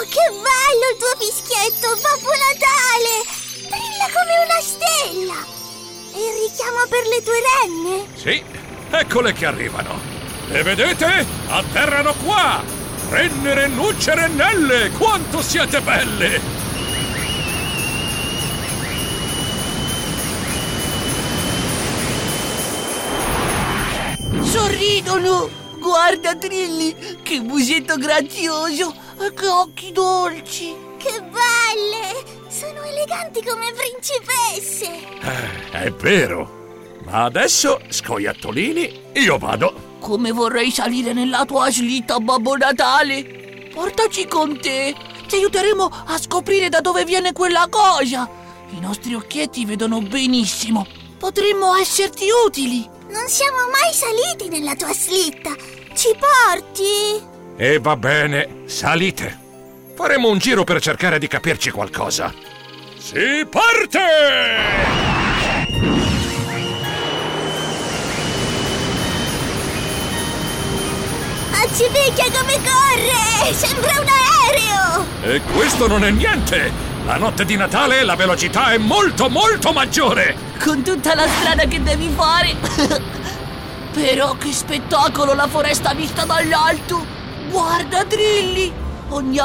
che bello il tuo fischietto, Babbo Natale! Brilla come una stella! È il richiamo per le tue renne? Sì, eccole che arrivano. Le vedete? Atterrano qua! Renne, rennucce, rennelle! Quanto siete belle! Sorridono! Guarda, Trilli, che musetto grazioso e che occhi dolci! Che belle! Sono eleganti come principesse! È vero. Ma adesso, scoiattolini, io vado. Come vorrei salire nella tua slitta, Babbo Natale! Portaci con te! Ti aiuteremo a scoprire da dove viene quella cosa! I nostri occhietti vedono benissimo! Potremmo esserti utili! Non siamo mai saliti nella tua slitta! Ci porti? E va bene, salite. Faremo un giro per cercare di capirci qualcosa. Si parte! Accipicchia come corre! Sembra un aereo! E questo non è niente! La notte di Natale la velocità è molto molto maggiore! Con tutta la strada che devi fare! Però che spettacolo la foresta vista dall'alto! Guarda, Trilli! Ogni